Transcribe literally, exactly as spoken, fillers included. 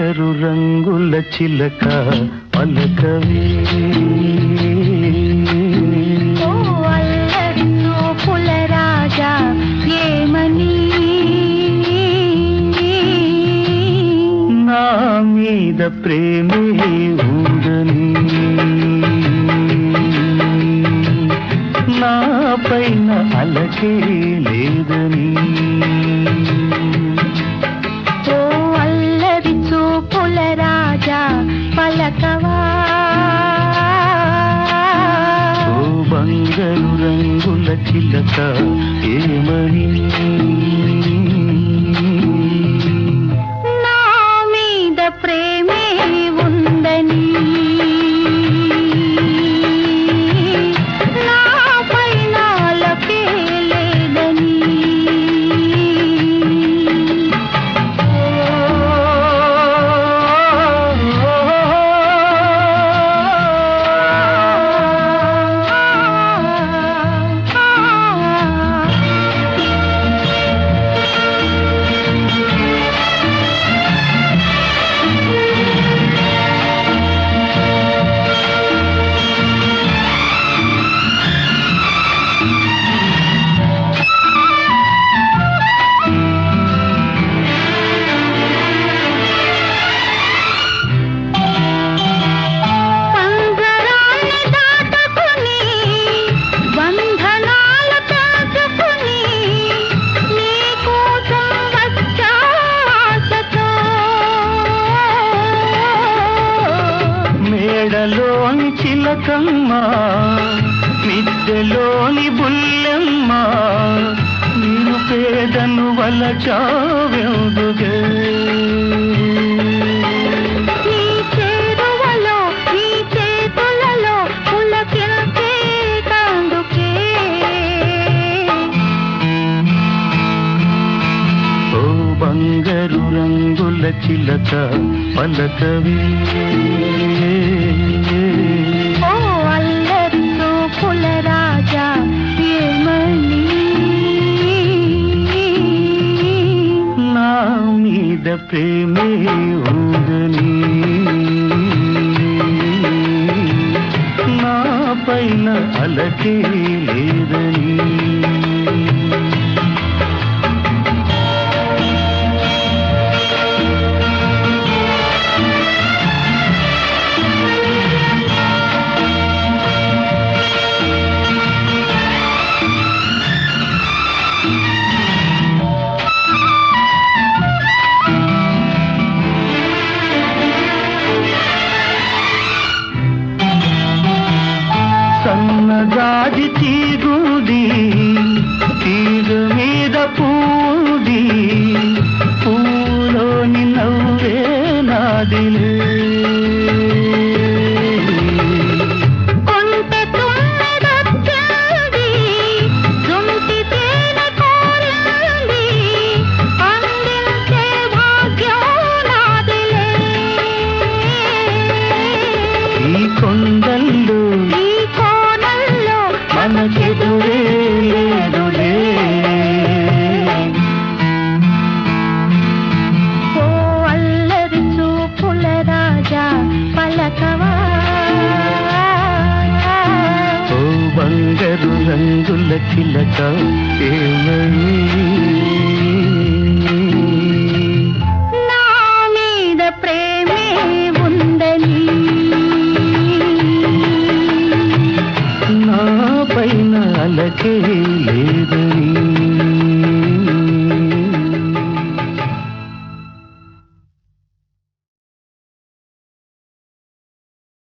బంగారు రంగుల చిలక పలకవే ఓ అల్లరి చూపుల రాజా ఏమని నా మీద ప్రేమే ఉందని నా పైన అలకే లేదని ఓ అల్లరి చూపుల రాజా పలకవా ఓ బంగారు రంగుల చిలక ఏమని నా మీద ప్రేమే ఉందని నా పైన అలకే లేదని మేడలోని చిలకమ్మ మిద్దెలోని బుల్లెమ్మ నీరు పేదను వలచావెందుగే నీ చేరువలో నీ చేతులలో పులకించే కందుకే ఓ బంగారు రంగుల చిలక పలకవే ఓ అల్లరి చూపుల రాజా ఏమని నా మీద ప్రేమే ఉందని నా పైన అలకే లేదని సన్నజాజి తీగుది తీరు మీద పూది పూలోని నవ్వే నాదిలే కొంటె తుమ్మెదొచ్చింది జుంటి తేనె కోరింది అందించే భాగ్యం నాదిలే ఈ కొండల్లో ఈ కోనల్లో మనకెదురే లేదులే ఓ అల్లరి చూపుల రాజా పలకవా ఓ బంగారు రంగుల చిలక ఏమని